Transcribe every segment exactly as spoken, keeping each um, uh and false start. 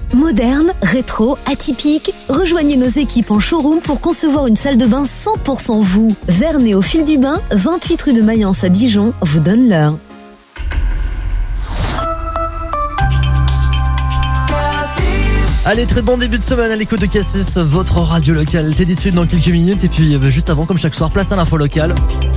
Moderne, rétro, atypique. Rejoignez nos équipes en showroom pour concevoir une salle de bain cent pour cent vous. Vernay au fil du bain, vingt-huit rue de Mayence à Dijon, vous donne l'heure. Allez, très bon début de semaine à l'écoute de Cassis, votre radio locale. T'es disponible dans quelques minutes et puis euh, juste avant, comme chaque soir, place à l'info locale.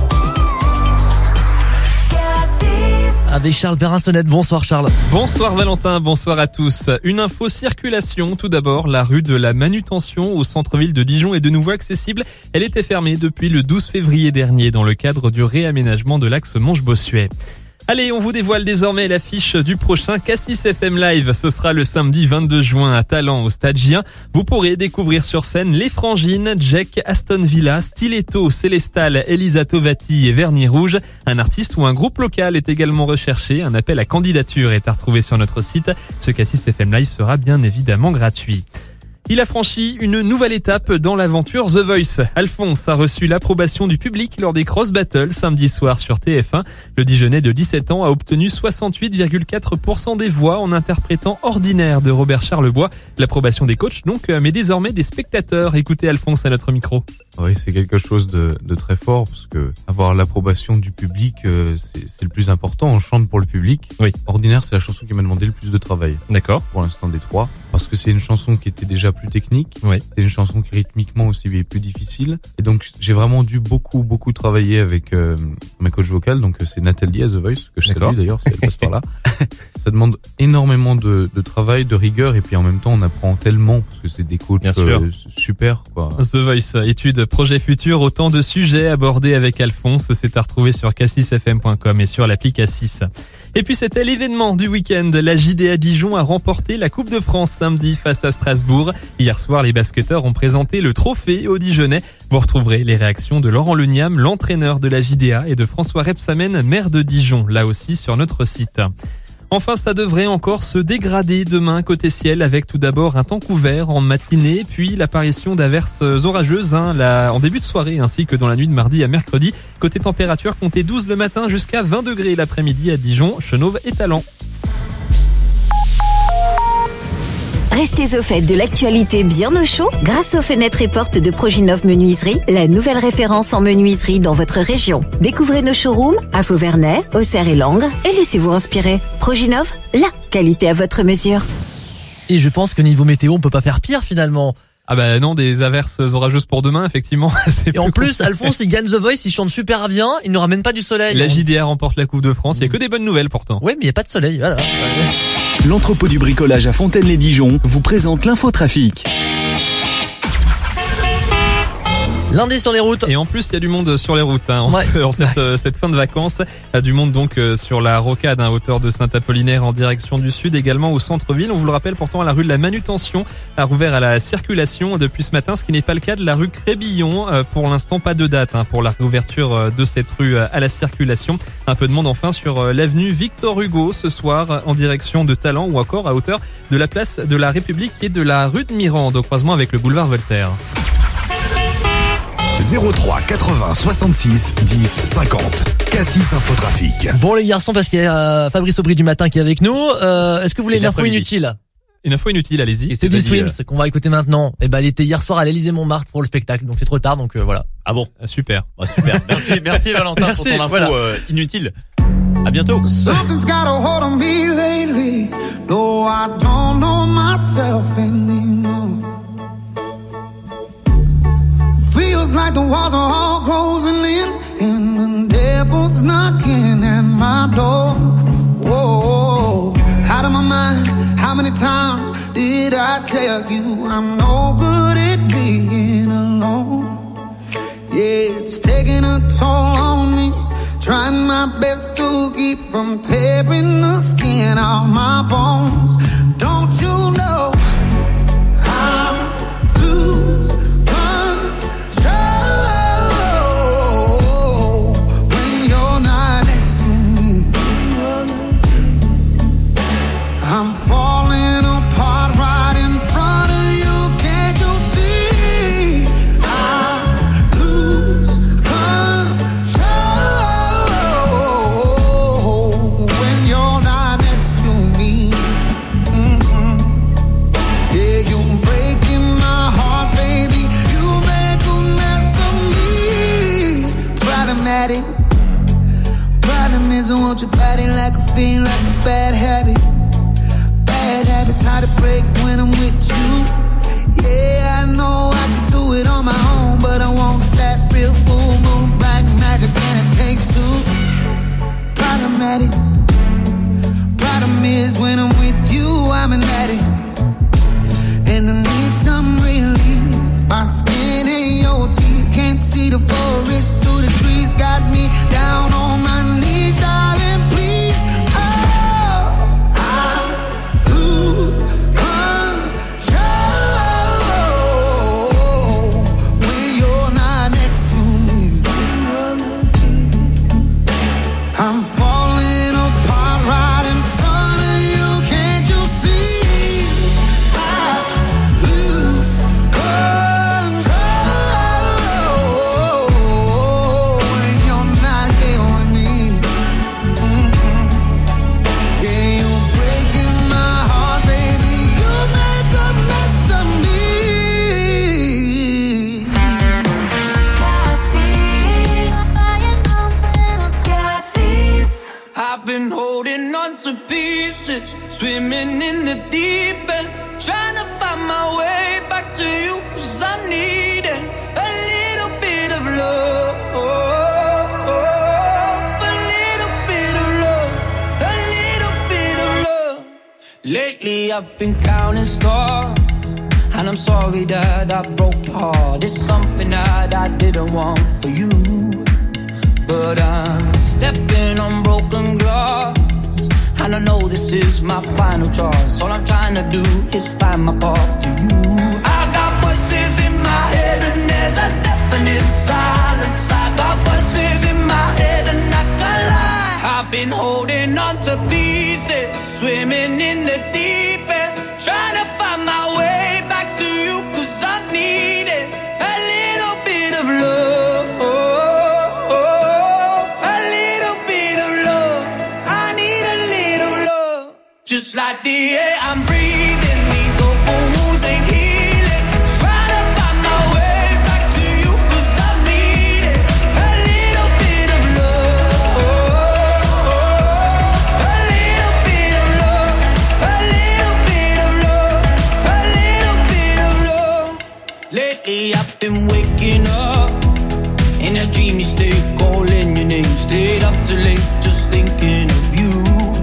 Avec Charles Perrin-Sonnette. Bonsoir Charles. Bonsoir Valentin, bonsoir à tous. Une info circulation. Tout d'abord, la rue de la Manutention au centre-ville de Dijon est de nouveau accessible. Elle était fermée depuis le douze février dernier dans le cadre du réaménagement de l'axe Monge-Bossuet. Allez, on vous dévoile désormais l'affiche du prochain Cassis F M Live. Ce sera le samedi vingt-deux juin à Talent au Stade Gien. Vous pourrez découvrir sur scène les Frangines, Jack, Aston Villa, Stiletto, Célestal, Elisa Tovati et Vernis Rouge. Un artiste ou un groupe local est également recherché. Un appel à candidature est à retrouver sur notre site. Ce Cassis F M Live sera bien évidemment gratuit. Il a franchi une nouvelle étape dans l'aventure The Voice. Alphonse a reçu l'approbation du public lors des Cross Battles samedi soir sur T F un. Le Dijonnais de dix-sept ans a obtenu soixante-huit virgule quatre pour cent des voix en interprétant Ordinaire de Robert Charlebois. L'approbation des coachs donc, mais désormais des spectateurs. Écoutez Alphonse à notre micro. Oui, c'est quelque chose de, de très fort parce que avoir l'approbation du public, euh, c'est, c'est le plus important. On chante pour le public. Oui. Ordinaire, c'est la chanson qui m'a demandé le plus de travail. D'accord. Pour l'instant des trois. Parce que c'est une chanson qui était déjà plus technique. Oui. C'est une chanson qui rythmiquement aussi est plus difficile. Et donc, j'ai vraiment dû beaucoup, beaucoup travailler avec euh, ma coach vocale. Donc, c'est Nathalie à The Voice, que je D'accord. salue d'ailleurs si elle passe par là. Ça demande énormément de, de travail, de rigueur. Et puis, en même temps, on apprend tellement parce que c'est des coachs Bien sûr. Euh, super, quoi. The Voice, étude, projet futur, autant de sujets abordés avec Alphonse. C'est à retrouver sur cassis f m point com et sur l'appli Cassis. Et puis c'était l'événement du week-end. La J D A Dijon a remporté la Coupe de France samedi face à Strasbourg. Hier soir, les basketteurs ont présenté le trophée aux Dijonnais. Vous retrouverez les réactions de Laurent Leniam, l'entraîneur de la J D A, et de François Repsamen, maire de Dijon, là aussi sur notre site. Enfin, ça devrait encore se dégrader demain côté ciel avec tout d'abord un temps couvert en matinée, puis l'apparition d'averses orageuses hein, là, en début de soirée ainsi que dans la nuit de mardi à mercredi. Côté température, comptez douze le matin jusqu'à vingt degrés l'après-midi à Dijon, Chenôve et Talent. Restez au fait de l'actualité bien au chaud grâce aux fenêtres et portes de Proginov Menuiserie, la nouvelle référence en menuiserie dans votre région. Découvrez nos showrooms à Faux-Vernay, Auxerre et Langres et laissez-vous inspirer. Proginov, la qualité à votre mesure. Et je pense que niveau météo, on peut pas faire pire finalement. Ah bah non, des averses orageuses pour demain, effectivement. C'est Et en plus, compliqué. Alphonse, il gagne The Voice, il chante super bien, il ne ramène pas du soleil. La J D A remporte la Coupe de France, il y a que des bonnes nouvelles pourtant. Ouais, mais il n'y a pas de soleil, voilà. L'entrepôt du bricolage à Fontaine-les-Dijon vous présente l'infotrafic. Lundi sur les routes. Et en plus, il y a du monde sur les routes hein, en, Ouais. ce- en cette, euh, cette fin de vacances. Il y a du monde donc euh, sur la rocade à hauteur de Saint-Apollinaire en direction du sud, également au centre-ville. On vous le rappelle pourtant à la rue de la Manutention a rouvert à la circulation depuis ce matin, ce qui n'est pas le cas de la rue Crébillon. Euh, pour l'instant, pas de date hein, pour la réouverture euh, de cette rue euh, à la circulation. Un peu de monde enfin sur euh, l'avenue Victor Hugo ce soir euh, en direction de Talent ou encore à hauteur de la place de la République et de la rue de Mirande au croisement avec le boulevard Voltaire. zéro trois quatre-vingts soixante-six dix cinquante. Cassis Infotrafic. Bon les garçons, parce qu'il y a euh, Fabrice Aubry du matin qui est avec nous. Euh, est-ce que vous voulez Et une info l'après-midi. inutile? Une info inutile, allez-y. Teddy Swims, qu'on va écouter maintenant. Eh ben, il était hier soir à l'Élysée Montmartre pour le spectacle, donc c'est trop tard, donc euh, voilà. Ah bon? Ah, super. Bah, super. Merci, merci Valentin Merci, pour ton info voilà. euh, inutile. À bientôt. Something's got a hold on me lately. No, I don't know myself anymore. Feels like the walls are all closing in, and the devil's knocking at my door. Whoa, out of my mind. How many times did I tell you I'm no good at being alone? Yeah, it's taking a toll on me. Trying my best to keep from tearing the skin off my bones. Don't you know I'm lose control when you're not next to me? I'm falling apart right in front of you. Can't you see? I lose control when you're not next to me. Mm-hmm. feel like a bad habit. Bad habits hard to break when I'm with you. Yeah, I know I can do it on my own, but I want that real full moon black magic, and it takes two. Problematic. Problem is when I'm with you, I'm an addict, and I need some relief. My skin ain't your teeth, can't see the forest through the trees. Got me down on my knees, darling, please. Oh, I lose control when you're not next to me. I'm falling apart right in front of you, can't you see? I lose control when you're not here with me. Mm-hmm. Yeah, you're breaking my heart, baby. You make a mess of me. I've been holding on to pieces, swimming in the deep end, trying to find my way back to you, cause I'm needing a little bit of love, a little bit of love, a little bit of love. Lately I've been counting stars, and I'm sorry that I broke your heart. It's something that I didn't want for you, but I'm stepping on broken glass, and I know this is my final choice. All I'm trying to do is find my path to you. I got voices in my head and there's a definite silence. I got voices in my head and I can't lie. I've been holding on to pieces, swimming in the deep end, trying to find my way back to you, cause I needed a little bit of love. Just like the air I'm breathing, these open wounds ain't healing. Try to find my way back to you, cause I need it. A little bit of love, a little bit of love, a little bit of love, a little bit of love. Lately I've been waking up in a dreamy state, calling your name. Stayed up too late, just thinking of you.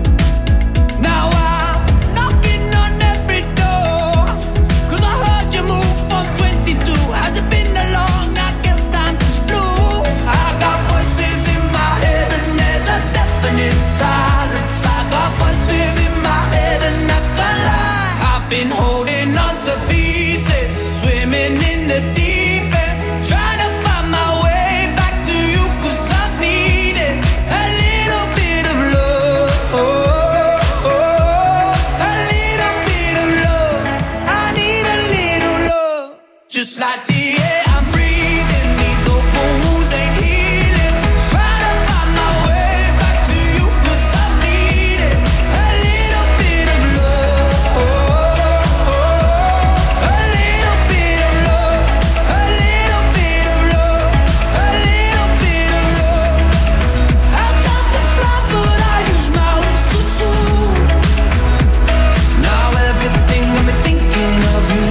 Just like the air I'm breathing, these open wounds ain't healing. Try to find my way back to you, cause I need it. A little bit of love, a little bit of love, a little bit of love, a little bit of love. I tried to fly but I use my wings too soon. Now everything got me thinking of you.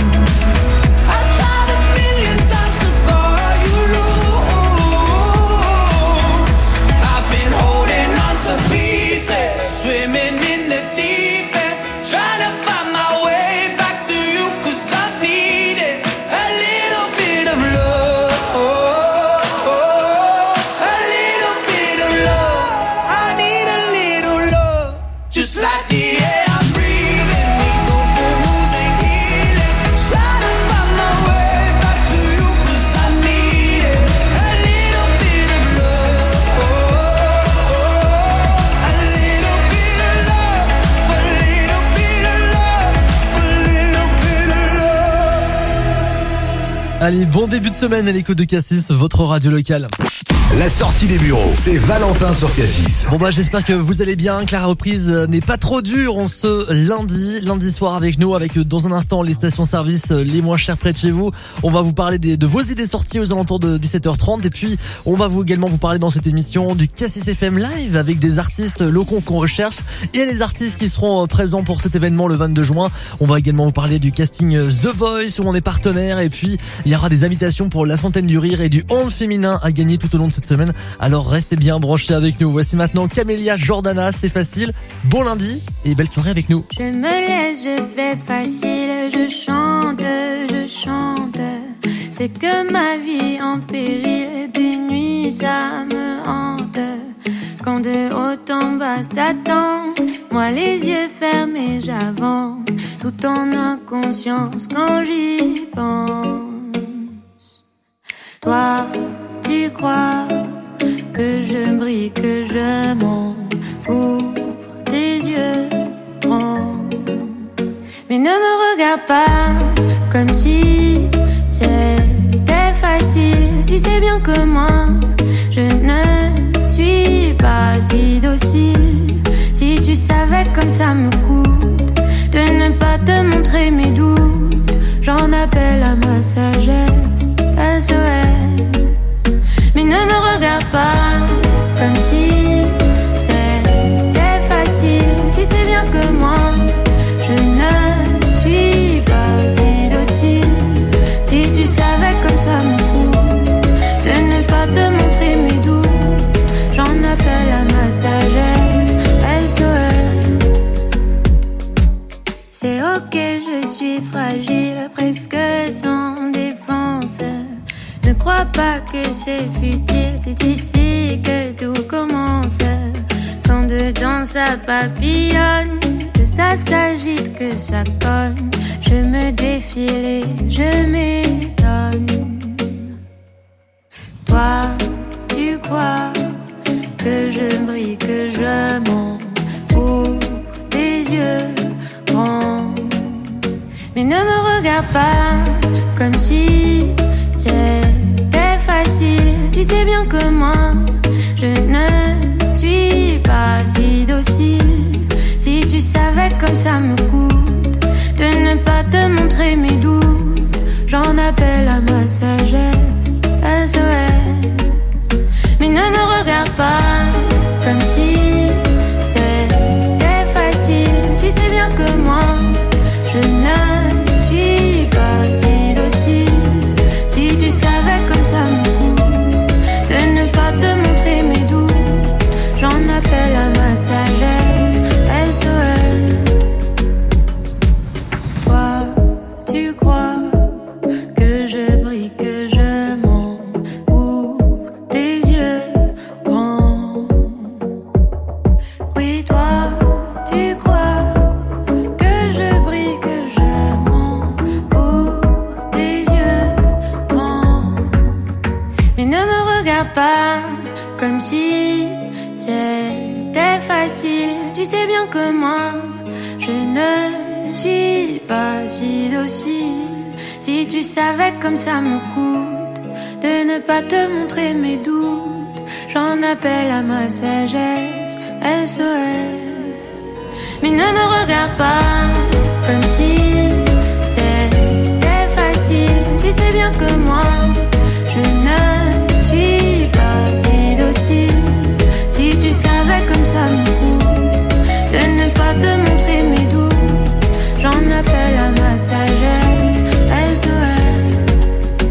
Swimming in the deep end, trying to find my way back to you, cause I needed a little bit of love, a little bit of love. I need a little love, just like the air I'm breathing. These open wounds ain't healing. Try to find my way back to you, cause I needed a little bit of love. Allez, bon début de semaine à l'écoute de Cassis, votre radio locale. La sortie des bureaux, c'est Valentin sur Cassis. Bon bah j'espère que vous allez bien, que la reprise n'est pas trop dure en ce lundi, lundi soir avec nous, avec dans un instant les stations-service les moins chères près de chez vous. On va vous parler des, de vos idées sorties aux alentours de dix-sept heures trente et puis on va vous également vous parler dans cette émission du Cassis F M Live avec des artistes locaux qu'on recherche et les artistes qui seront présents pour cet événement le vingt-deux juin. On va également vous parler du casting The Voice où on est partenaire et puis il y aura des invitations pour la Fontaine du Rire et du hand féminin à gagner tout au long de cette semaine. Alors restez bien branchés avec nous. Voici maintenant Camélia Jordana, c'est facile. Bon lundi et belle soirée avec nous. Je me laisse, je fais facile, je chante, je chante. C'est que ma vie en péril, des nuits ça me hante. Quand de haut en bas s'attend, moi les yeux fermés j'avance, tout en inconscience quand j'y pense. Toi, tu crois que je brille, que je monte, ouvre tes yeux grands. Mais ne me regarde pas comme si c'était facile. Tu sais bien que moi, je ne suis pas si docile. Si tu savais comme ça me coûte de ne pas te montrer mes doutes, j'en appelle à ma sagesse, S O S. Mais ne me regarde pas comme si c'était facile. Tu sais bien que moi, je ne suis pas si docile. Si tu savais comme ça me coûte de ne pas te montrer mes doutes, j'en appelle à ma sagesse, S O S. C'est ok, je suis fragile, presque sans défense. Ne crois pas que c'est futile, c'est ici que tout commence. Quand dedans ça papillonne, que ça s'agite, que ça cogne, je me défile et je m'étonne. Toi, tu crois que je brille, que je monte, ouvre tes yeux grands. Mais ne me regarde pas comme si c'était facile. Tu sais bien que moi, je ne suis pas si docile. Si tu savais comme ça me coûte de ne pas te montrer mes doutes, j'en appelle à ma sagesse, S O S. Mais ne me regarde pas comme si c'était facile. Tu sais bien que moi, je ne suis pas si docile. Si tu savais comme ça me coûte de ne pas te montrer mes doutes, j'en appelle à ma sagesse, S O S. Toi, tu crois que je brille, que je monte, ouvre tes yeux grands. Oui, toi, tu crois que je brille, que je monte, ouvre tes yeux grands. Mais ne me regarde pas comme si c'était facile. Tu sais bien que moi, je ne suis pas si docile. Si tu savais comme ça me coûte de ne pas te montrer mes doutes, j'en appelle à ma sagesse, S O S. Mais ne me regarde pas comme si c'était facile. Tu sais bien que moi, je ne suis pas si docile. Si tu savais comme ça me coûte de ne pas te montrer mes doutes, j'en appelle à ma sagesse, S O S.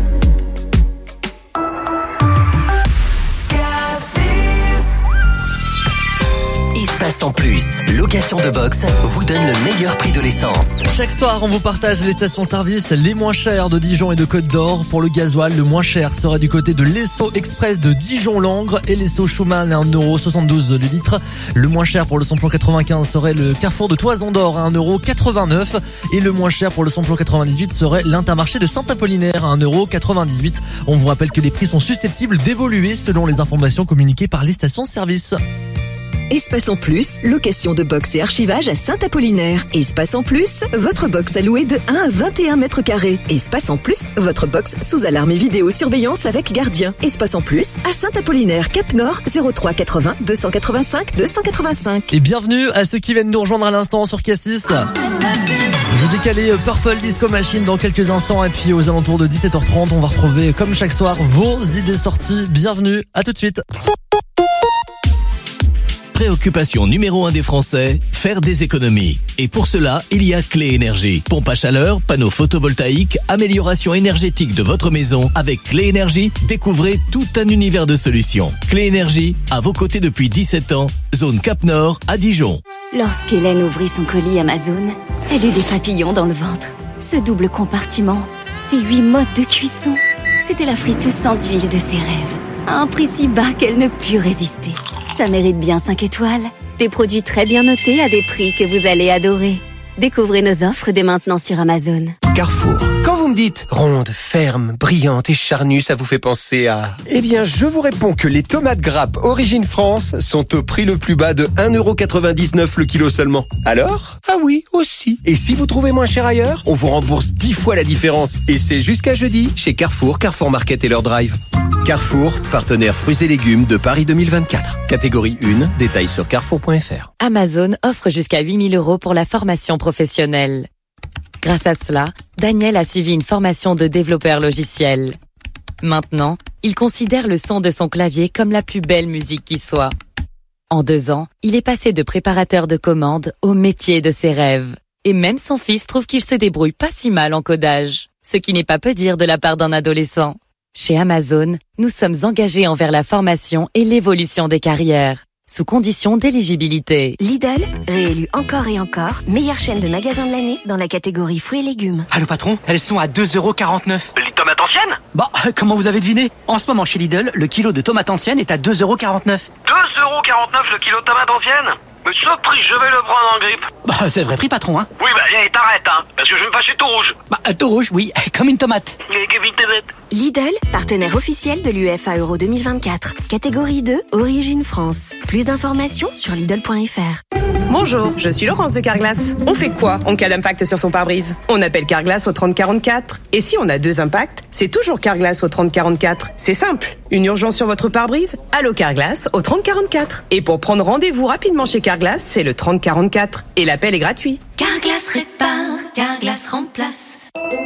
Espace en plus, location de box vous donne le meilleur prix de l'essence. Chaque soir, on vous partage les stations-service les moins chères de Dijon et de Côte d'Or. Pour le gasoil, le moins cher serait du côté de l'Esso Express de Dijon-Langres et l'Esso Schumann à un euro soixante-douze le litre. Le moins cher pour le samplon quatre-vingt-quinze serait le Carrefour de Toison d'Or à un euro quatre-vingt-neuf et le moins cher pour le samplon quatre-vingt-dix-huit serait l'Intermarché de Saint-Apollinaire à un euro quatre-vingt-dix-huit. On vous rappelle que les prix sont susceptibles d'évoluer selon les informations communiquées par les stations-service. Espace en Plus, location de box et archivage à Saint-Apollinaire. Espace en Plus, votre box à louer de un à vingt et un mètres carrés. Espace en Plus, votre box sous alarme et vidéosurveillance avec gardien. Espace en Plus, à Saint-Apollinaire, Cap-Nord, zéro trois quatre-vingts deux cent quatre-vingt-cinq deux cent quatre-vingt-cinq. Et bienvenue à ceux qui viennent nous rejoindre à l'instant sur Cassis. Je vous ai calé Purple Disco Machine dans quelques instants et puis aux alentours de dix-sept heures trente, on va retrouver comme chaque soir vos idées sorties. Bienvenue, à tout de suite. Préoccupation numéro un des Français, faire des économies. Et pour cela, il y a Clé Énergie. Pompe à chaleur, panneaux photovoltaïques, amélioration énergétique de votre maison. Avec Clé Énergie, découvrez tout un univers de solutions. Clé Énergie, à vos côtés depuis dix-sept ans, zone Cap-Nord à Dijon. Lorsqu'Hélène ouvrit son colis Amazon, elle eut des papillons dans le ventre. Ce double compartiment, ces huit modes de cuisson, c'était la friteuse sans huile de ses rêves. À un prix si bas qu'elle ne put résister. Ça mérite bien cinq étoiles. Des produits très bien notés à des prix que vous allez adorer. Découvrez nos offres dès maintenant sur Amazon. Carrefour. Quand vous me dites ronde, ferme, brillante et charnue, ça vous fait penser à... Eh bien, je vous réponds que les tomates grappes Origine France sont au prix le plus bas de un euro quatre-vingt-dix-neuf le kilo seulement. Alors ? Ah oui, aussi. Et si vous trouvez moins cher ailleurs, on vous rembourse dix fois la différence. Et c'est jusqu'à jeudi chez Carrefour, Carrefour Market et leur drive. Carrefour, partenaire fruits et légumes de Paris deux mille vingt-quatre. Catégorie un, détails sur carrefour point f r. Amazon offre jusqu'à huit mille euros pour la formation professionnelle. Grâce à cela, Daniel a suivi une formation de développeur logiciel. Maintenant, il considère le son de son clavier comme la plus belle musique qui soit. En deux ans, il est passé de préparateur de commandes au métier de ses rêves. Et même son fils trouve qu'il se débrouille pas si mal en codage. Ce qui n'est pas peu dire de la part d'un adolescent. Chez Amazon, nous sommes engagés envers la formation et l'évolution des carrières, sous condition d'éligibilité. Lidl, réélu encore et encore, meilleure chaîne de magasins de l'année dans la catégorie fruits et légumes. Allô patron, elles sont à deux euros quarante-neuf. Les tomates anciennes ? Bah, comment vous avez deviné ? En ce moment chez Lidl, le kilo de tomates anciennes est à deux euros quarante-neuf. deux euros quarante-neuf le kilo de tomates anciennes ? Mais ce prix, je vais le prendre en grippe. Bah, c'est vrai prix patron, hein. Oui, bah, et t'arrêtes, hein, parce que je vais me passer tout rouge. Bah, tout rouge, oui, comme une tomate. Comme une tomate. Lidl, partenaire officiel de l'U E F A Euro deux mille vingt-quatre. Catégorie deux, Origine France. Plus d'informations sur Lidl point f r. Bonjour, je suis Laurence de Carglass. On fait quoi en cas d'impact sur son pare-brise ? On appelle Carglass au trente quarante-quatre. Et si on a deux impacts, c'est toujours Carglass au trente quarante-quatre. C'est simple. Une urgence sur votre pare-brise ? Allô Carglass au trente quarante-quatre. Et pour prendre rendez-vous rapidement chez Carglass, c'est le trente quarante-quatre. Et l'appel est gratuit. Carglass répare, Carglass remplace.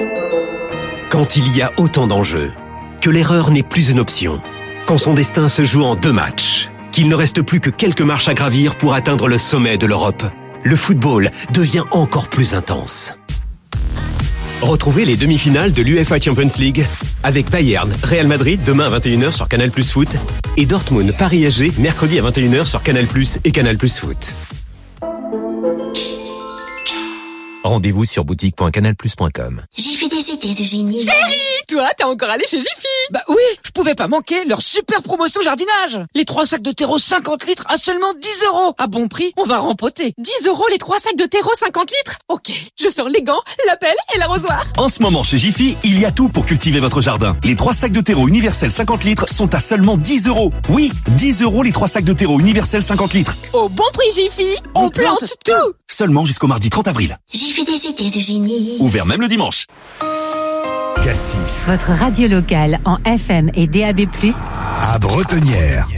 Quand il y a autant d'enjeux, que l'erreur n'est plus une option, quand son destin se joue en deux matchs, qu'il ne reste plus que quelques marches à gravir pour atteindre le sommet de l'Europe, le football devient encore plus intense. Retrouvez les demi-finales de l'UEFA Champions League avec Bayern, Real Madrid demain à vingt et une heures sur Canal Plus Foot et Dortmund, Paris S G mercredi à vingt et une heures sur Canal Plus et Canal Plus Foot. Rendez-vous sur boutique point canal plus point com. J'y fais des idées de génie. Chérie, toi, t'es encore allé chez Jiffy? Bah oui, je pouvais pas manquer leur super promotion jardinage. Les trois sacs de terreau cinquante litres à seulement dix euros. À bon prix, on va rempoter. dix euros les trois sacs de terreau cinquante litres? Ok, je sors les gants, la pelle et l'arrosoir. En ce moment chez Jiffy, il y a tout pour cultiver votre jardin. Les trois sacs de terreau universel cinquante litres sont à seulement dix euros. Oui, dix euros les trois sacs de terreau universel cinquante litres. Au bon prix Jiffy, on, on plante, plante tout. tout. Seulement jusqu'au mardi trente avril. J'y fais des idées de génie. Ouvert même le dimanche. Cassis. Votre radio locale en F M et D A B plus, à Bretonnière.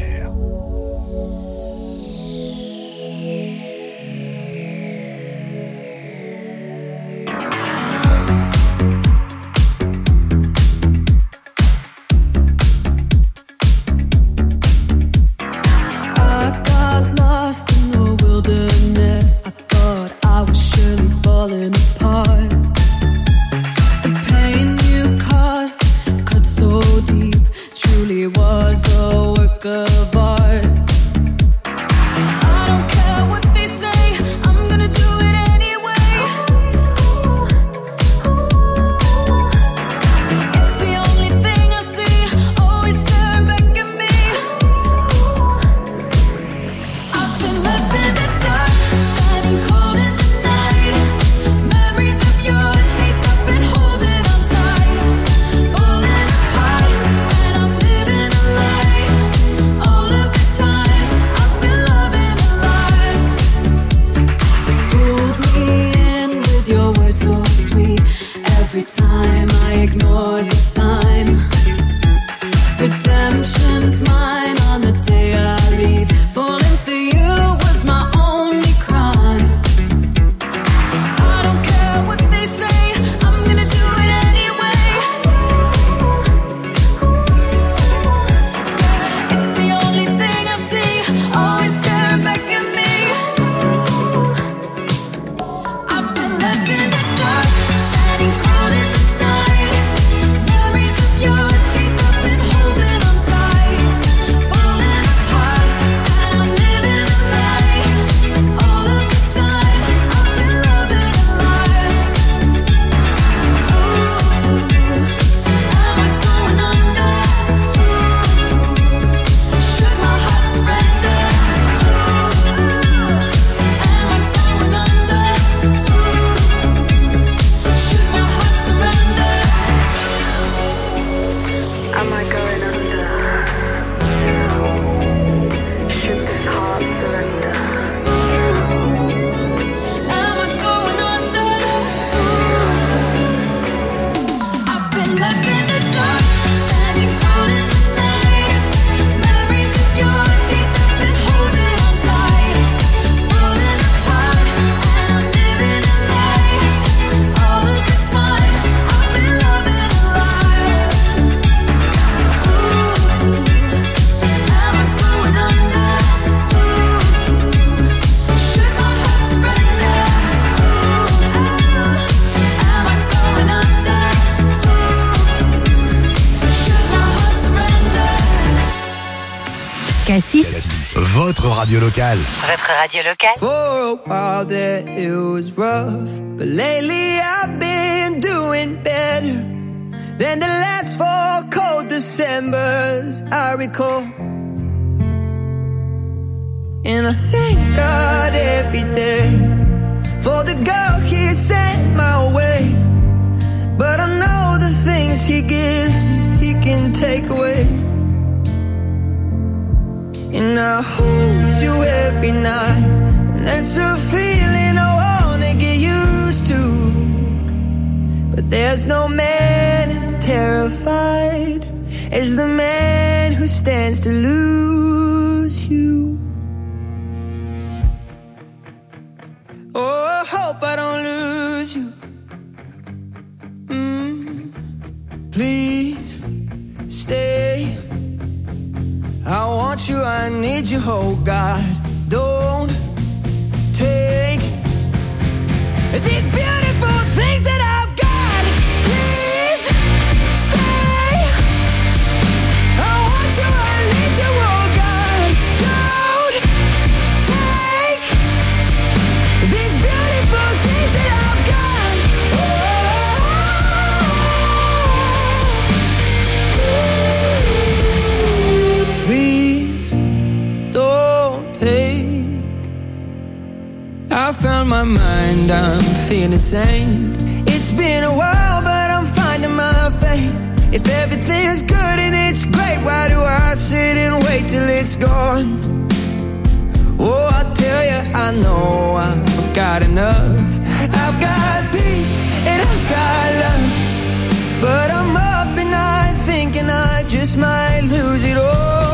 Memories of Every time I ignored the sign, redemption's mine on the day I leave. Falling for you was my only crime. I don't care what they say, I'm gonna do it anyway. It's the only thing I see, always staring back at me. I've been left in the dark, standing cold in the night. Memories of your taste, I've been holding on tight. Falling apart, and I'm living a lie. All of this time, I've been loving a lie. Ooh, am I going under? Ooh, should my heart surrender? Ooh, am I going under? Ooh, should my heart surrender? Am I going under? Should this heart surrender? Am I going under? I've been left in the dark, standing cold in the night. Memories of your taste, I've been holding on tight. Falling apart, and I'm living a lie. All of this time, I've been loving a lie. Ooh, am I going under? Ooh, should my heart surrender? Ooh, am I going under? Ooh, should my heart surrender? Cassis, Votre radio locale. votre radio locale. For a while there it was rough, but lately I've been doing better than the last four cold Decembers I recall. And I thank God every day for the girl He sent my way. But I know the things He gives me, He can take away. And I hold you every night, and that's a feeling I wanna get used to. But there's no man as terrified as the man who stands to lose you. Oh, I hope I don't lose you. Mm, please stay. I want you, I need you, oh God. Don't take these beautiful things that I've got. Please stay. I want you, I need you, oh God. Don't take these beautiful things that I've got. Oh, please don't take. I found my mind, I'm feeling sane. It's been a while, but I'm finding my faith. If everything's good and it's great, why do I sit and wait till it's gone? Oh, I tell you, I know I've got enough. I've got peace and I've got love, but I'm up at night thinking I just might lose it all.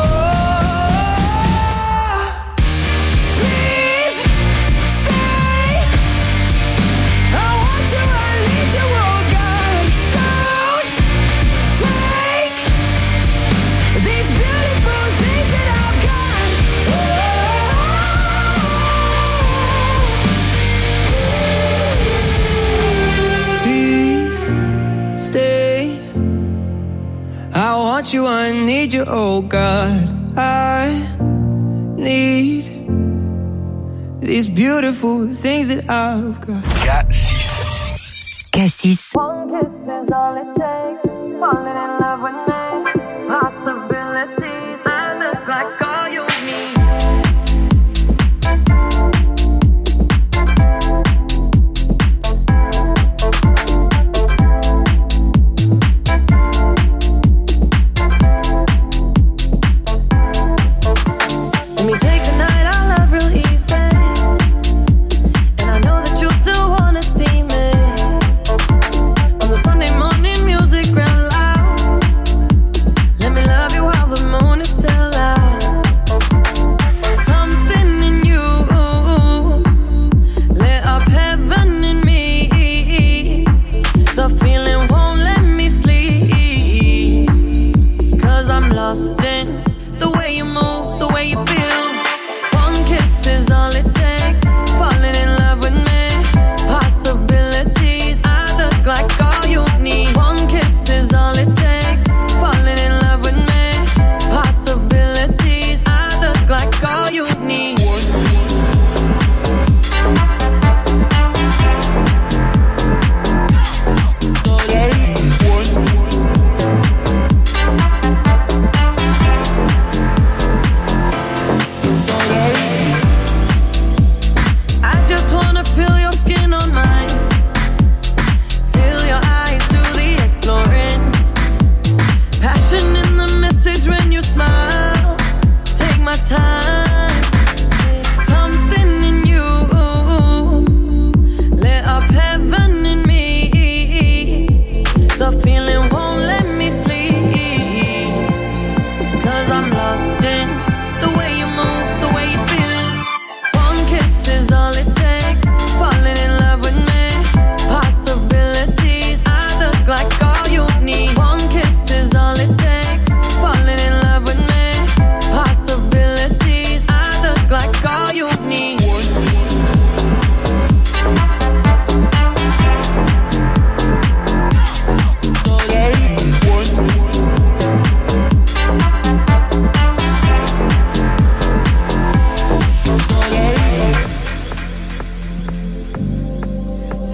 Please stay. I want you, I need you, oh God. Don't take these beautiful things that I've got. Please stay. I want you, I need you, oh God. I need these beautiful things that I've got. Cassis. Cassis. One kiss is all it takes. Falling in love with me. Possibilities that look like all you need. Let me take the night, I love real easy. And I know that you still wanna see me.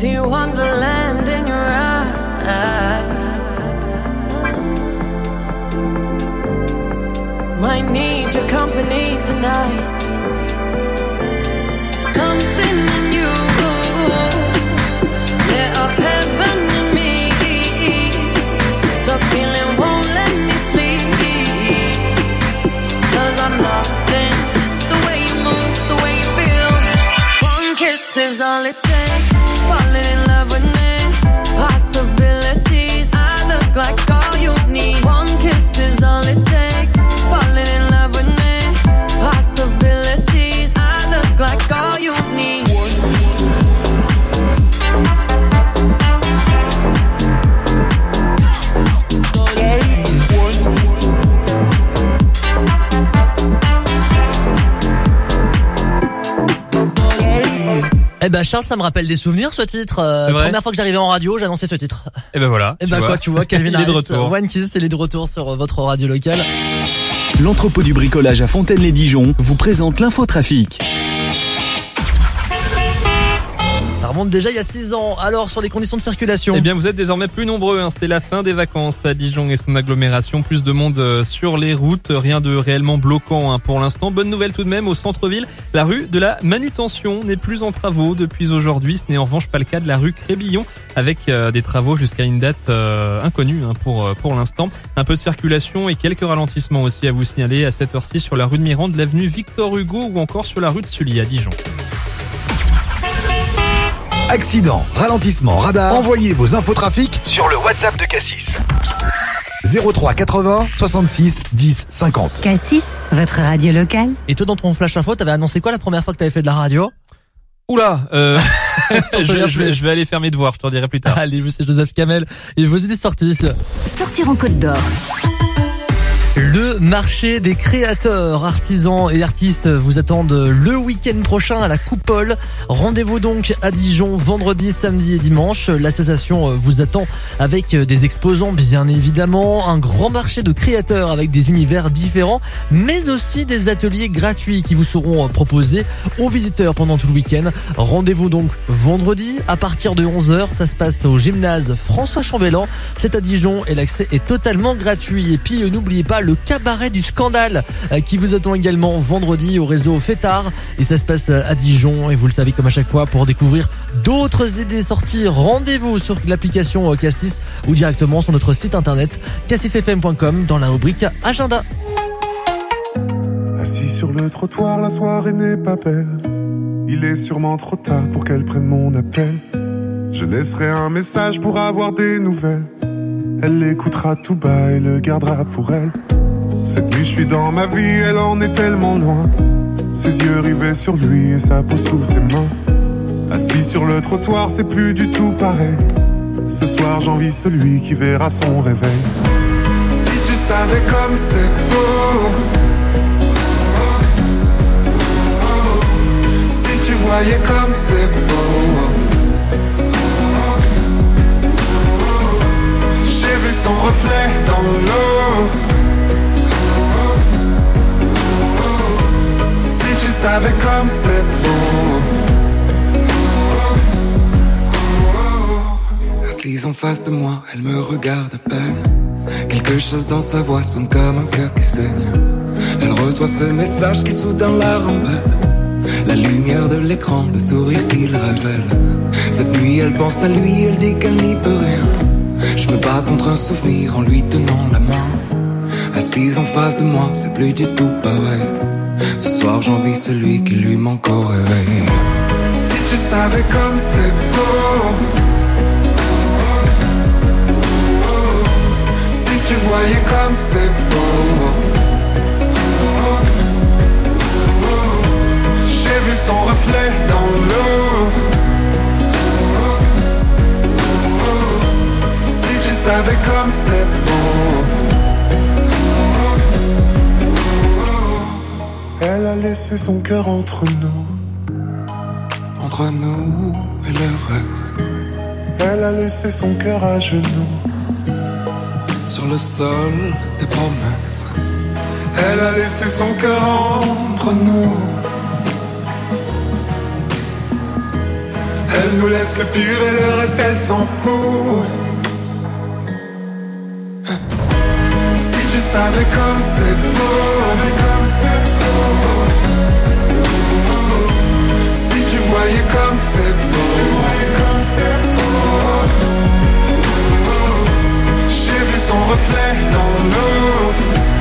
See wonderland in your eyes. Might need your company tonight. Something in you lit up heaven in me. The feeling won't let me sleep, 'cause I'm lost in the way you move, the way you feel. One kiss is all it takes. Falling in love with me. Possibilities. I look like all you need. One kiss is all it takes. Falling in love with me. Possibilities. I look like all you need. Eh ben Charles, ça me rappelle des souvenirs ce titre. Euh, première fois que j'arrivais en radio, j'annonçais ce titre. Et ben voilà. Et ben quoi, tu vois, Calvin Harris, Harris, One Kiss, il est de retour sur votre radio locale. L'entrepôt du bricolage à Fontaine-les-Dijon vous présente l'infotrafic. Ça remonte déjà il y a six ans. Alors, sur les conditions de circulation. Eh bien, vous êtes désormais plus nombreux. Hein. C'est la fin des vacances à Dijon et son agglomération. Plus de monde sur les routes. Rien de réellement bloquant hein, pour l'instant. Bonne nouvelle tout de même au centre-ville. La rue de la Manutention n'est plus en travaux depuis aujourd'hui. Ce n'est en revanche pas le cas de la rue Crébillon avec euh, des travaux jusqu'à une date euh, inconnue hein, pour pour l'instant. Un peu de circulation et quelques ralentissements aussi à vous signaler à cette heure-ci sur la rue de Mirande, l'avenue Victor Hugo ou encore sur la rue de Sully à Dijon. Accident, ralentissement, radar. Envoyez vos infotrafics sur le WhatsApp de Cassis. zéro trois quatre-vingts soixante-six dix cinquante. Cassis, votre radio locale. Et toi, dans ton flash info, t'avais annoncé quoi la première fois que t'avais fait de la radio? Oula, euh, je, je, je vais aller faire mes devoirs, je t'en dirai plus tard. Allez, c'est Joseph Kamel et vos idées sorties. Sortir en Côte d'Or. Le marché des créateurs, artisans et artistes vous attendent le week-end prochain à la Coupole. Rendez-vous donc à Dijon vendredi, samedi et dimanche. L'association vous attend avec des exposants bien évidemment, un grand marché de créateurs avec des univers différents, mais aussi des ateliers gratuits qui vous seront proposés aux visiteurs pendant tout le week-end. Rendez-vous donc vendredi à partir de onze heures. Ça se passe au gymnase François Chambellan. C'est à Dijon et l'accès est totalement gratuit. Et puis n'oubliez pas le cabaret du scandale qui vous attend également vendredi au réseau Fêtard et ça se passe à Dijon et vous le savez comme à chaque fois pour découvrir d'autres idées sorties rendez-vous sur l'application Cassis ou directement sur notre site internet cassis f m point com dans la rubrique agenda. Assis sur le trottoir, la soirée n'est pas belle. Il est sûrement trop tard pour qu'elle prenne mon appel. Je laisserai un message pour avoir des nouvelles. Elle l'écoutera tout bas et le gardera pour elle. Cette nuit je suis dans ma vie, elle en est tellement loin. Ses yeux rivés sur lui et sa peau sous ses mains. Assis sur le trottoir, c'est plus du tout pareil. Ce soir j'envie celui qui verra son réveil. Si tu savais comme c'est beau, si tu voyais comme c'est beau. J'ai vu son reflet dans l'eau. Si tu savais comme c'est beau. Assise en face de moi, elle me regarde à peine. Quelque chose dans sa voix sonne comme un cœur qui saigne. Elle reçoit ce message qui soudain la rembelle. La lumière de l'écran, le sourire qu'il révèle. Cette nuit elle pense à lui, elle dit qu'elle n'y peut rien. Je me bats contre un souvenir en lui tenant la main. Assise en face de moi, c'est plus du tout pareil. Ce soir j'envie celui qui lui manque au réveil. Si tu savais comme c'est beau. Si tu voyais comme c'est beau. J'ai vu son reflet dans l'eau. Si tu savais comme c'est beau. Elle a laissé son cœur entre nous. Entre nous et le reste. Elle a laissé son cœur à genoux. Sur le sol des promesses. Elle a laissé son cœur entre nous. Elle nous laisse le pire et le reste elle s'en fout. Si tu savais comme c'est beau, si tu voyais comme c'est beau, j'ai vu son reflet dans l'eau.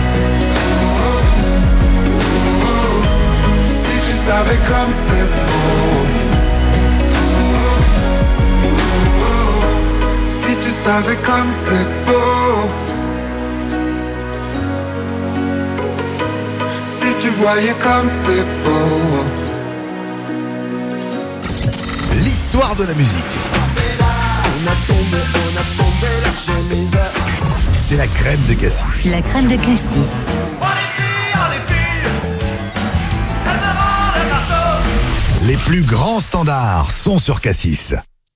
Si tu savais comme c'est beau, si tu savais comme c'est beau, si tu voyais comme c'est beau. L'histoire de la musique. On a tombé, on a tombé la chemise. C'est la crème de Cassis. La crème de Cassis. Les plus grands standards sont sur Cassis.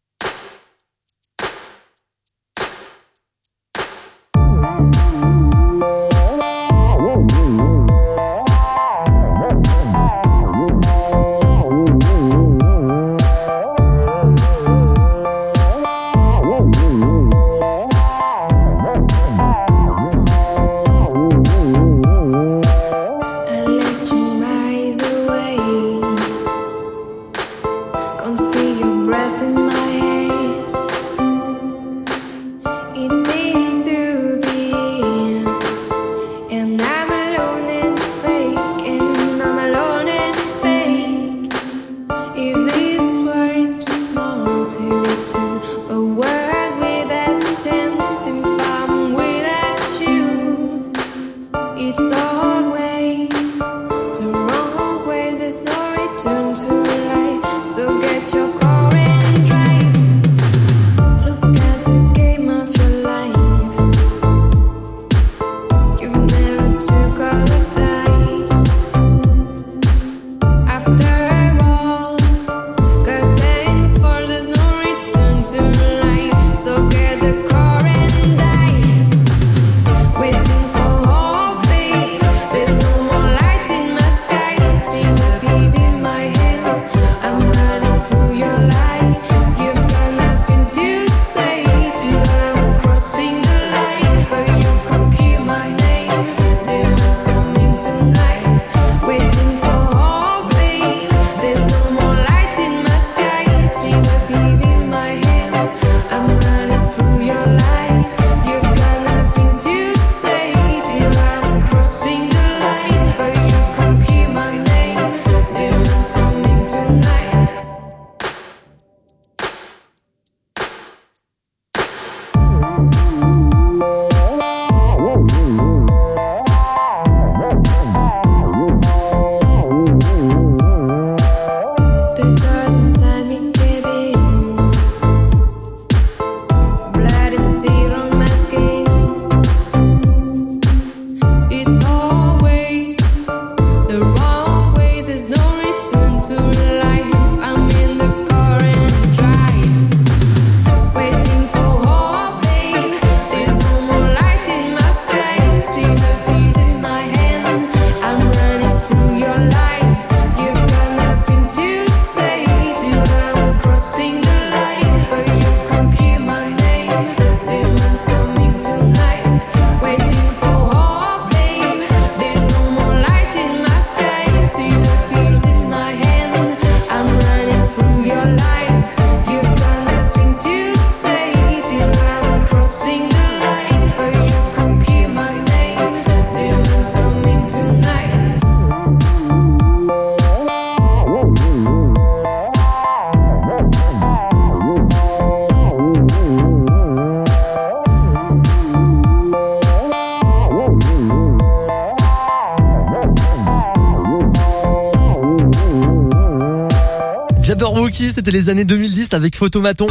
Jabberwocky, c'était les années deux mille dix avec Photomaton.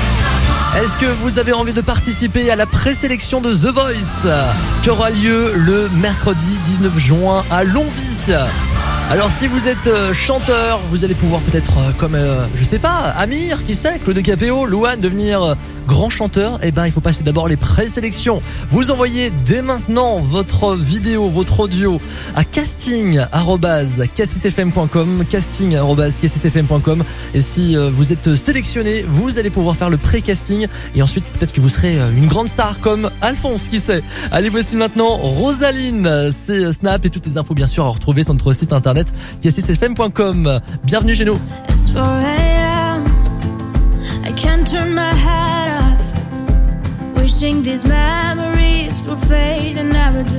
Est-ce que vous avez envie de participer à la présélection de The Voice qui aura lieu le mercredi dix-neuf juin à Longwy? Alors si vous êtes euh, chanteur, vous allez pouvoir peut-être euh, comme euh, je sais pas, Amir, qui sait, Claude Capéo, Louane devenir euh, grand chanteur. Eh ben il faut passer d'abord les présélections. Vous envoyez dès maintenant votre vidéo, votre audio à casting arobase cassis f m point com, casting arobase cassis f m point com, et si euh, vous êtes sélectionné, vous allez pouvoir faire le pré-casting et ensuite peut-être que vous serez euh, une grande star comme Alphonse, qui sait. Allez, voici maintenant Rosaline, c'est Snap, et toutes les infos bien sûr à retrouver sur notre site internet cassis f m point com. Bienvenue chez nous. It's four a.m. I can't turn my head off. Wishing these memories will fade and never do.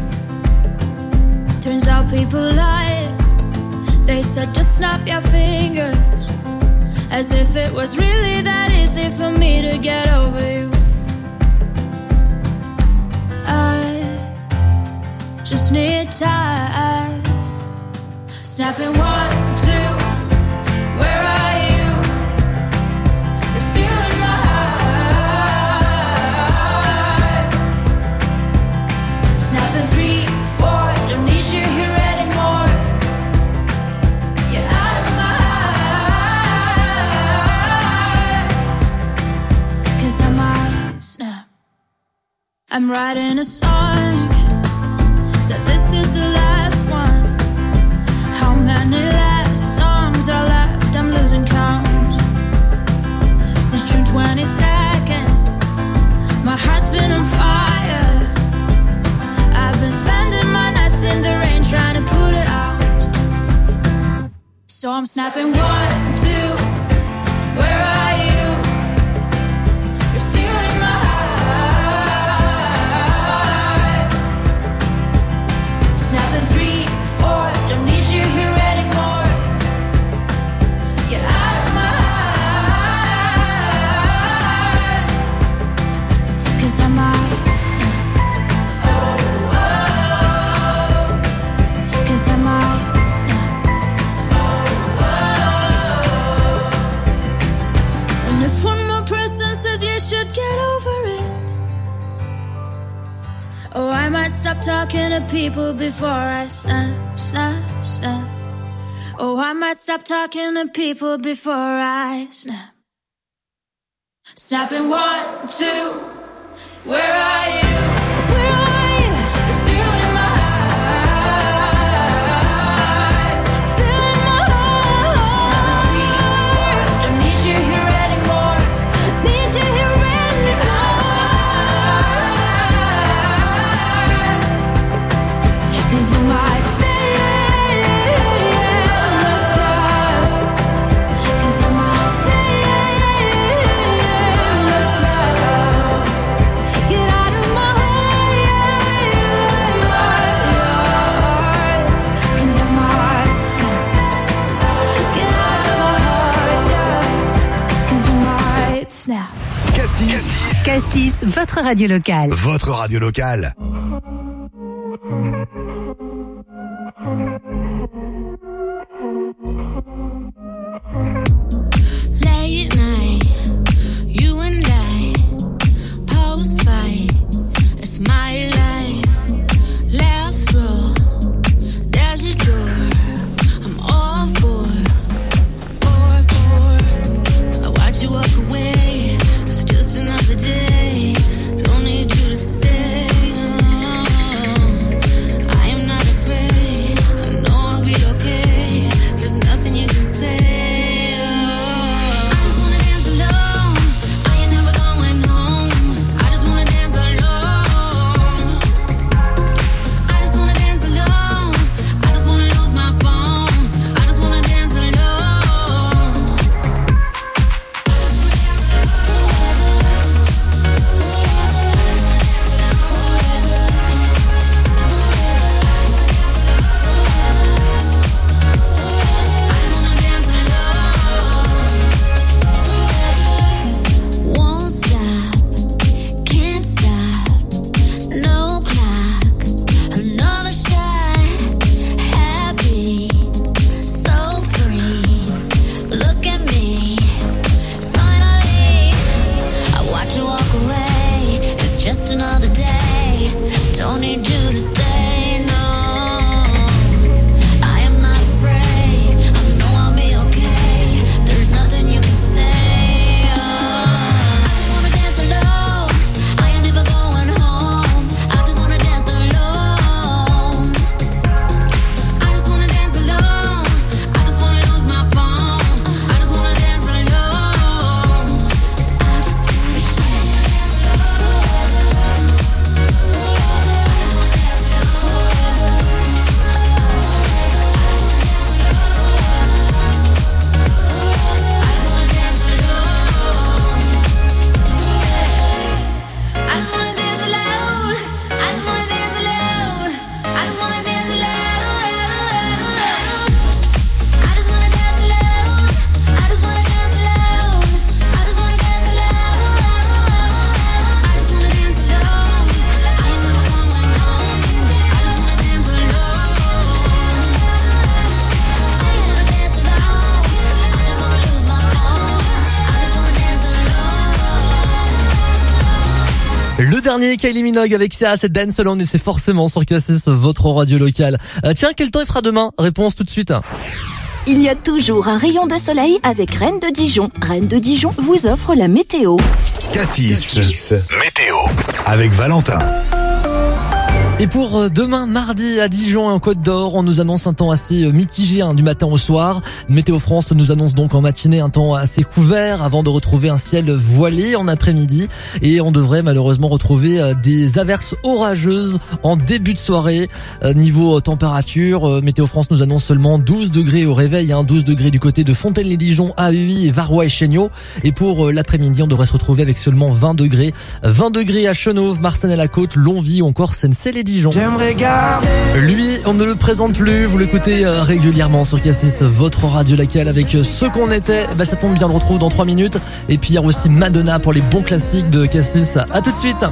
Turns out people lie. They said just snap your fingers, as if it was really that easy for me to get over you. I just need time. Snapping one, two, where are you? You're stealing my heart. Snapping three, four, don't need you here anymore. Get out of my heart. Cause I might snap. I'm writing a song, so this is the last one. How many last songs are left? I'm losing count. Since June twenty-second, my heart's been on fire. I've been spending my nights in the rain trying to put it out. So I'm snapping one, two, where are you? You're stealing my heart. Snapping three, four, don't need you here anymore. Get out of my heart. Cause I might snap. Oh, oh. Cause I might snap. Oh, oh. And if one more person says you should get over it, oh, I might stop talking to people before I snap, snap, snap. Oh, I might stop talking to people before I snap. Snapping one, two, where are you? Where are you? You're stealing my heart. Stealing my heart. Snapping three, four, don't need you here anymore. Need you here anymore. Cause you might stay. Cassis. Cassis, votre radio locale. Votre radio locale. Late night, you and I, post fight, it's my life. Last row, there's a door, I'm all for, for, for. I watch you walk away, it's just another day, don't need you to stay. No. Le dernier, Kylie Minogue avec Sia, c'est Dance Alone et c'est forcément sur K six, votre radio locale. Euh, tiens, quel temps il fera demain? Réponse tout de suite. Il y a toujours un rayon de soleil avec Rennes de Dijon. Rennes de Dijon vous offre la météo. K six, météo, avec Valentin. Et pour demain mardi à Dijon et en Côte d'Or, on nous annonce un temps assez mitigé hein, du matin au soir. Météo France nous annonce donc en matinée un temps assez couvert avant de retrouver un ciel voilé en après-midi. Et on devrait malheureusement retrouver des averses orageuses en début de soirée. Niveau température, Météo France nous annonce seulement douze degrés au réveil, hein, douze degrés du côté de Fontaine-les-Dijon, A U I, Varois et Chéniaux. Et pour l'après-midi, on devrait se retrouver avec seulement vingt degrés. vingt degrés à Chenauve, Marsanne-à-la-Côte, Longwy ou encore Sensey-les-Dijon. J'aimerais garder. Lui, on ne le présente plus, vous l'écoutez régulièrement sur K six, votre radio locale avec ce qu'on était. Bah, ça tombe bien, on le retrouve dans trois minutes. Et puis il y a aussi Madonna pour les bons classiques de K six. À tout de suite.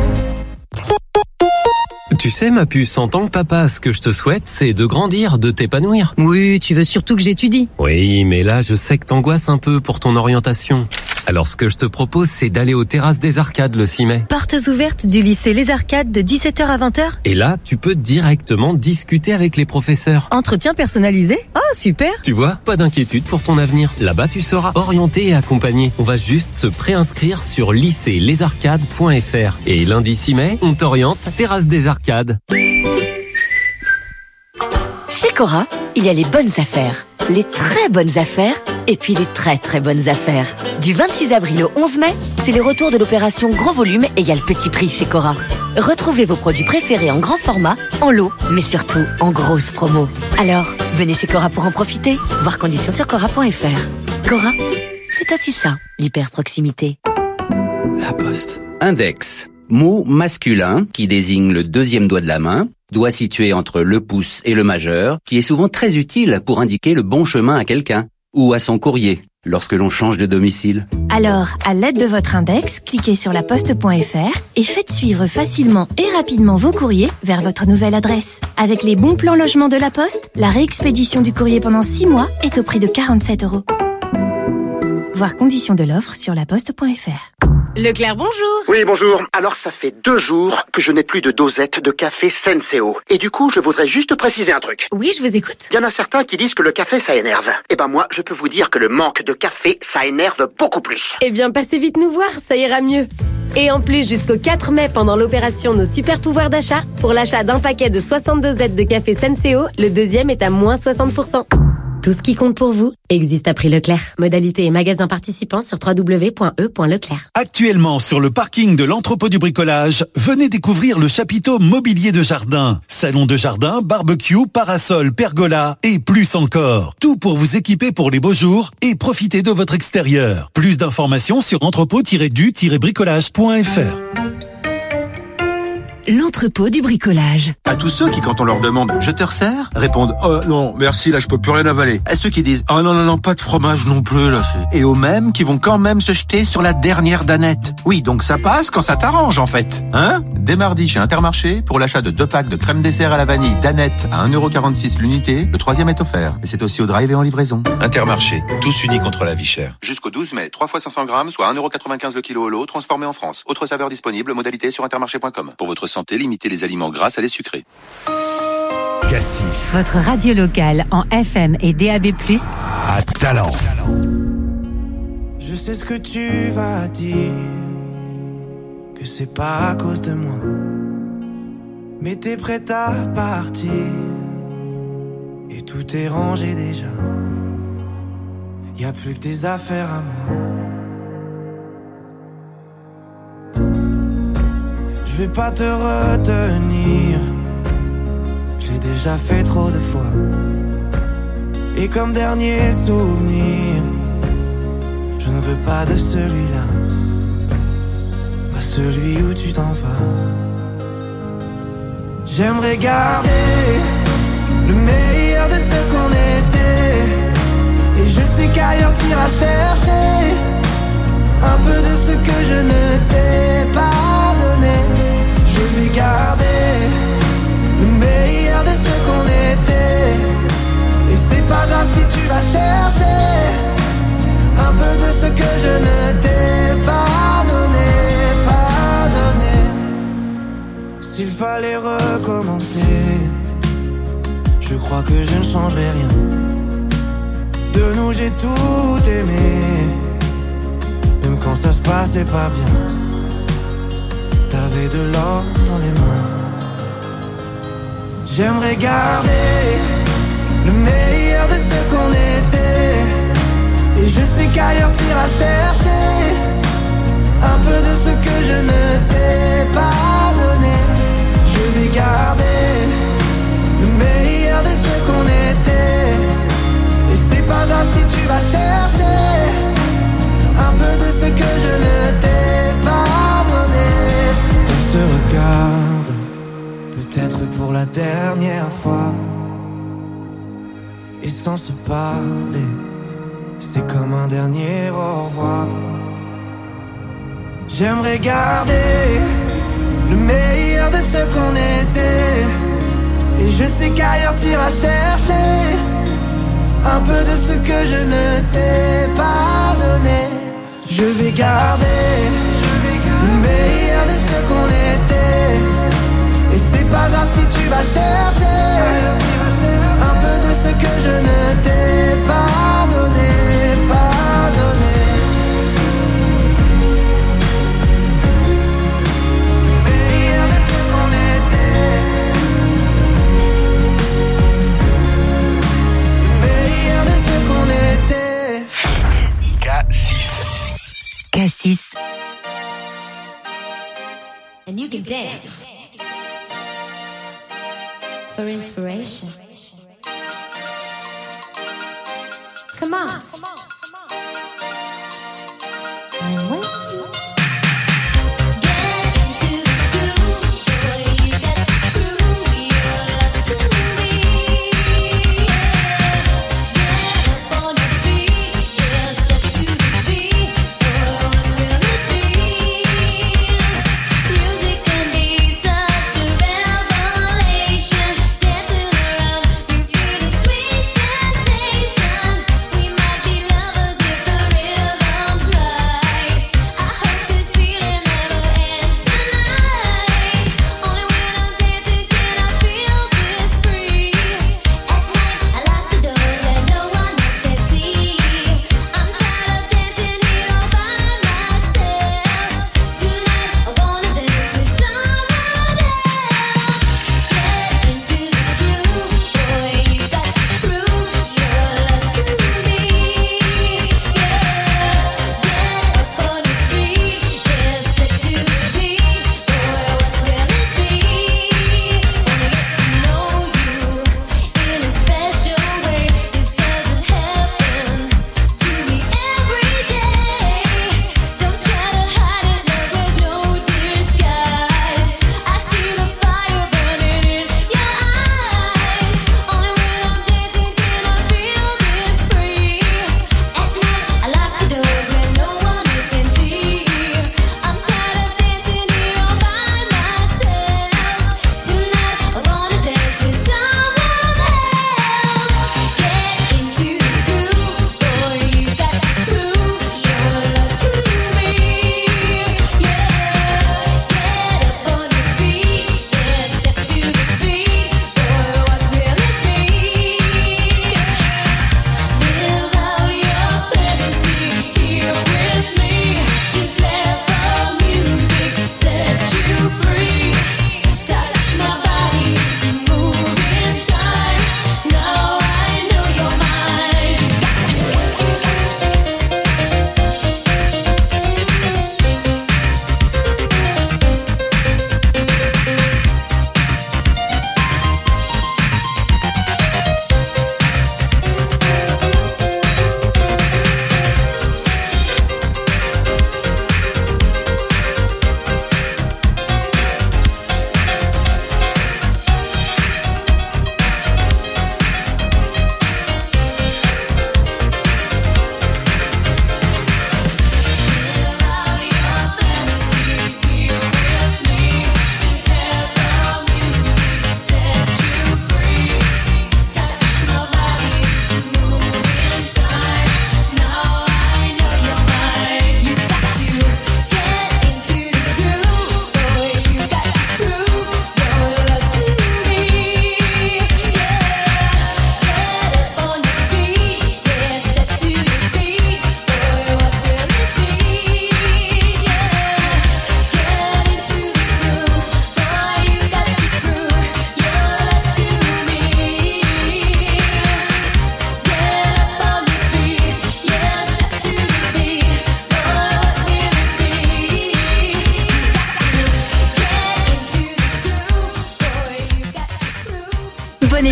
Tu sais, ma puce, en tant que papa, ce que je te souhaite, c'est de grandir, de t'épanouir. Oui, tu veux surtout que j'étudie. Oui, mais là, je sais que t'angoisses un peu pour ton orientation. Alors, ce que je te propose, c'est d'aller aux Terrasses des Arcades le six mai. Portes ouvertes du lycée Les Arcades de dix-sept heures à vingt heures. Et là, tu peux directement discuter avec les professeurs. Entretien personnalisé? Ah, oh, super. Tu vois, pas d'inquiétude pour ton avenir. Là-bas, tu seras orienté et accompagné. On va juste se préinscrire sur lycée les arcades point f r. Et lundi six mai, on t'oriente Terrasses des Arcades. Chez Cora, il y a les bonnes affaires, les très bonnes affaires et puis les très très bonnes affaires. Du vingt-six avril au onze mai, c'est le retour de l'opération Gros Volume égale Petit Prix chez Cora. Retrouvez vos produits préférés en grand format, en lot, mais surtout en grosse promo. Alors, venez chez Cora pour en profiter. Voir conditions sur cora point f r. Cora, c'est aussi ça, l'hyper proximité. La Poste. Index. Mot masculin qui désigne le deuxième doigt de la main, doigt situé entre le pouce et le majeur, qui est souvent très utile pour indiquer le bon chemin à quelqu'un ou à son courrier lorsque l'on change de domicile. Alors, à l'aide de votre index, cliquez sur laposte point f r et faites suivre facilement et rapidement vos courriers vers votre nouvelle adresse. Avec les bons plans logement de la Poste, la réexpédition du courrier pendant six mois est au prix de quarante-sept euros. Voir conditions de l'offre sur laposte point f r. Leclerc, bonjour. Oui, bonjour. Alors, ça fait deux jours que je n'ai plus de dosette de café Senseo. Et du coup, je voudrais juste préciser un truc. Oui, je vous écoute. Il y en a certains qui disent que le café, ça énerve. Eh ben moi, je peux vous dire que le manque de café, ça énerve beaucoup plus. Eh bien, passez vite nous voir, ça ira mieux. Et en plus, jusqu'au quatre mai, pendant l'opération Nos Super Pouvoirs d'achat, pour l'achat d'un paquet de soixante-deux dosettes de café Senseo, le deuxième est à moins soixante pour cent. Tout ce qui compte pour vous existe à prix Leclerc. Modalité et magasin participants sur w w w point e point leclerc. Actuellement sur le parking de l'entrepôt du bricolage, venez découvrir le chapiteau mobilier de jardin. Salon de jardin, barbecue, parasol, pergola et plus encore. Tout pour vous équiper pour les beaux jours et profiter de votre extérieur. Plus d'informations sur entrepôt du bricolage point f r. L'entrepôt du bricolage. À tous ceux qui, quand on leur demande « Je te resserre ?» répondent « Oh non, merci, là je peux plus rien avaler ». À ceux qui disent « Oh non, non, non, pas de fromage non plus, là c'est... » Et aux mêmes qui vont quand même se jeter sur la dernière danette. Oui, donc ça passe quand ça t'arrange en fait. Hein ? Dès mardi chez Intermarché, pour l'achat de deux packs de crème dessert à la vanille danette à un euro quarante-six l'unité, le troisième est offert. Et c'est aussi au drive et en livraison. Intermarché, tous unis contre la vie chère. Jusqu'au douze mai, trois fois cinq cents grammes, soit un euro quatre-vingt-quinze le kilo au lot, transformé en France. Autre saveur disponible, modalité sur intermarché point com. Pour votre santé, limitez les aliments gras à les sucrés. K six. Votre radio locale en F M et D A B plus, à Talent. Je sais ce que tu vas dire, que c'est pas à cause de moi, mais t'es prête à partir, et tout est rangé déjà. Y a plus que des affaires à moi. Je vais pas te retenir, je l'ai déjà fait trop de fois. Et comme dernier souvenir, je ne veux pas de celui-là, pas celui où tu t'en vas. J'aimerais garder le meilleur de ce qu'on était, et je sais qu'ailleurs t'iras chercher un peu de ce que je ne t'ai pas donné. Je vais garder le meilleur de ce qu'on était, et c'est pas grave si tu vas chercher un peu de ce que je ne t'ai pas donné, pas donné. aller recommencer. Je crois que je ne changerai rien. De nous j'ai tout aimé, même quand ça se passait pas bien. T'avais de l'or dans les mains. J'aimerais garder le meilleur de ce qu'on était. Et je sais qu'ailleurs t'iras chercher un peu de ce que je ne t'ai pas donné. Je vais garder le meilleur de ce qu'on était. Et c'est pas grave si tu vas chercher un peu de ce que je ne t'ai pas donné. On se regarde, peut-être pour la dernière fois. Et sans se parler, c'est comme un dernier au revoir. J'aimerais garder le meilleur de ce qu'on était. Et je sais qu'ailleurs t'iras chercher un peu de ce que je ne t'ai pas donné. Je vais garder le meilleur de ce qu'on était. Et c'est pas grave si tu vas chercher un peu de ce que je ne t'ai pas donné, pas donné. K six. K six. And you can dance for inspiration. Come on. I'm waiting. Dancing around, you feel a sweet sensation. We might be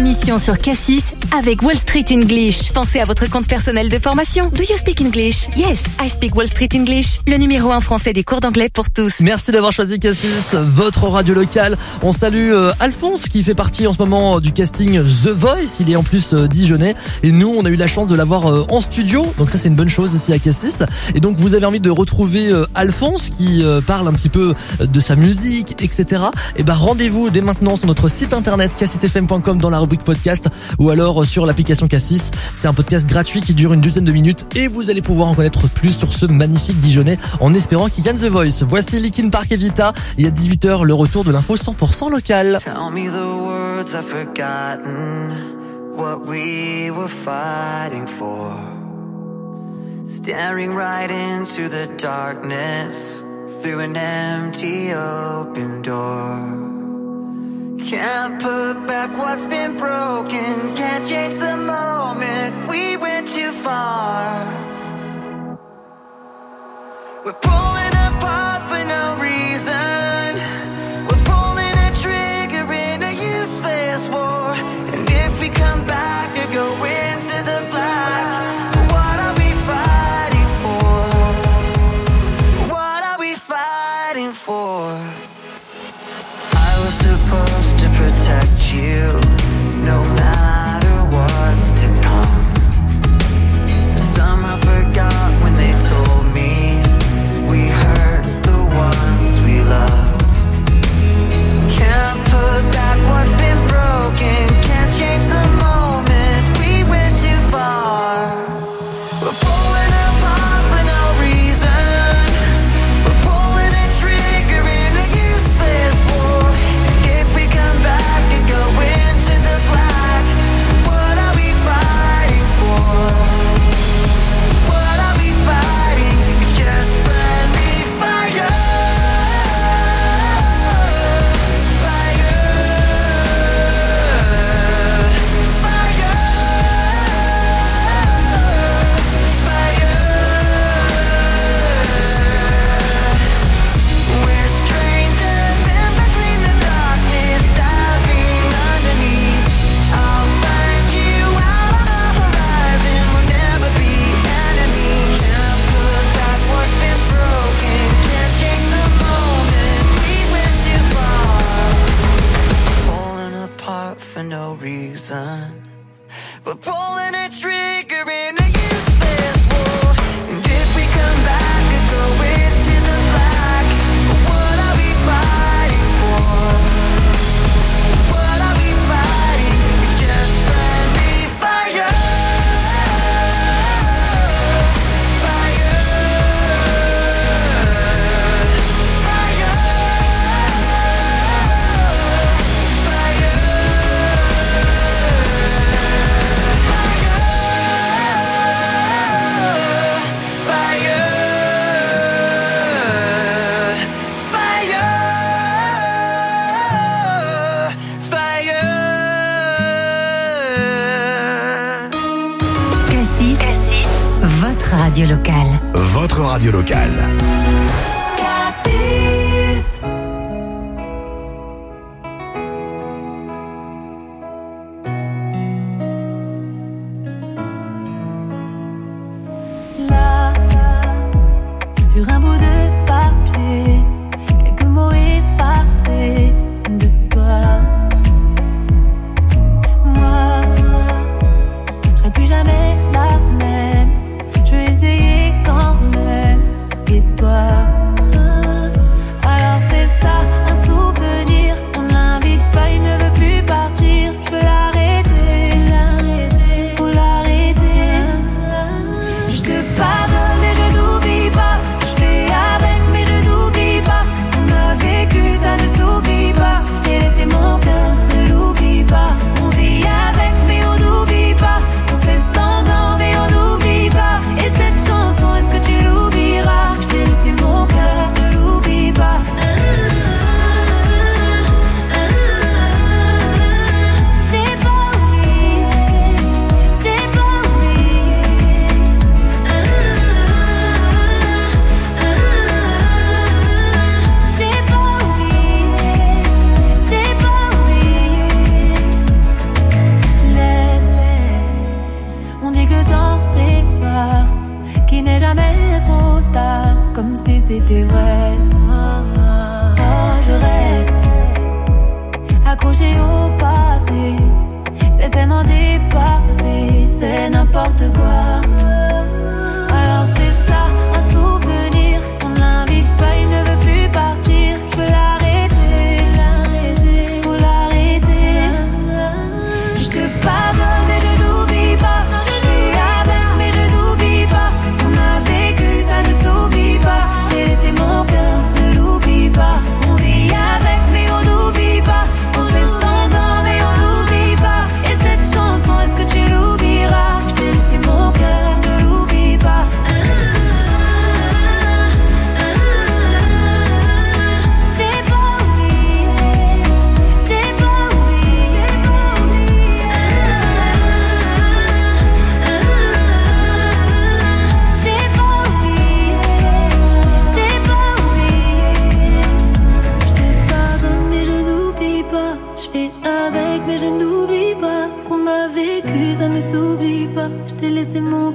émission sur Cassis avec Wall Street English. Pensez à votre compte personnel de formation. Do you speak English? Yes, I speak Wall Street English. Le numéro un français des cours d'anglais pour tous. Merci d'avoir choisi Cassis, votre radio locale. On salue euh, Alphonse qui fait partie en ce moment du casting The Voice. Il est en plus euh, dijonnais. Et nous, on a eu la chance de l'avoir euh, en studio. Donc ça, c'est une bonne chose ici à Cassis. Et donc, vous avez envie de retrouver euh, Alphonse qui euh, parle un petit peu de sa musique, et cetera. Et ben, rendez-vous dès maintenant sur notre site internet cassis f m point com dans la rubrique podcast ou alors sur l'application Cassis. C'est un podcast gratuit qui dure une douzaine de minutes et vous allez pouvoir en connaître plus sur ce magnifique dijonnais en espérant qu'il gagne The Voice. Voici Linkin Park et Vita. Il y a dix-huit heures, le retour de l'info cent pour cent local. Tell me the words I've forgotten, what we were fighting for. Staring right into the darkness, through an empty open door. Can't put back what's been broken, can't change the moment, we went too far. We're pulling apart for no reason, we're pulling a trigger in a useless war. And if we come back or go into the black, what are we fighting for? What are we fighting for? I was supposed to protect you, no matter what's to come. Somehow forgot when they told me we hurt the ones we love. Can't put back what's been broken, can't change the moment, we went too far. We're pulling apart for no reason, we're pulling a trigger in a useless war. And if we come back and go into the black, what are we fighting for? What are we fighting? It's just friendly fire. Fire. Fire. Fire. We're strangers in between the darkness, diving underneath. I'll find you out on the horizon, we'll never be enemies. Can't put back what's been broken, can't change the moment, we went too far. Pulling apart for no reason, we're pulling a trigger in a useless war. And if we come back and go into the black, what are we fighting for? What are we fighting? It's just friendly fire. Fire. Fire. Cassis, votre radio locale. Votre radio locale. Cassis. Là, sur un bout de papier, quelques mots effacés de toi. Moi, je serai plus jamais la même. Je vais essayer quand même. Et toi, alors c'est ça, un souvenir. On l'invite pas, il ne veut plus partir. Je veux l'arrêter, l'arrêter, faut l'arrêter. Je te pardonne mais je n'oublie pas. Je fais avec mais je n'oublie pas. Ce qu'on a vécu ça ne s'oublie pas. Je t'ai laissé mon cœur, ne l'oublie pas. On vit avec mais on n'oublie pas. On fait semblant mais on n'oublie pas. Et cette chanson, est-ce que tu l'oublieras? Je t'ai laissé mon cœur, ne l'oublie pas. J'ai pas oublié, j'ai pas oublié. J'ai pas oublié, j'ai pas oublié. comme si c'était vrai. Oh, je reste accroché au passé. C'est tellement dépassé, c'est n'importe quoi. Alors c'est ça, un souvenir. On ne l'invite pas, il ne veut plus partir. Je veux l'arrêter, faut l'arrêter. Je te pardonne mais je n'oublie pas. Je suis avec mais je n'oublie pas. Ce qu'on a vécu ça ne s'oublie pas. Je t'ai laissé mon cœur, ne l'oublie pas. On vit avec mais on n'oublie pas. On fait semblant mais on n'oublie pas. Et cette chanson, est-ce que tu l'oublieras? Je t'ai laissé mon cœur, ne l'oublie pas. J'ai pas oublié, j'ai pas oublié. J'ai pas oublié, j'ai pas oublié. Je te pardonne mais je n'oublie pas. Je fais avec mais je n'oublie pas. Ce qu'on a vécu ça ne s'oublie pas. Je t'ai laissé mon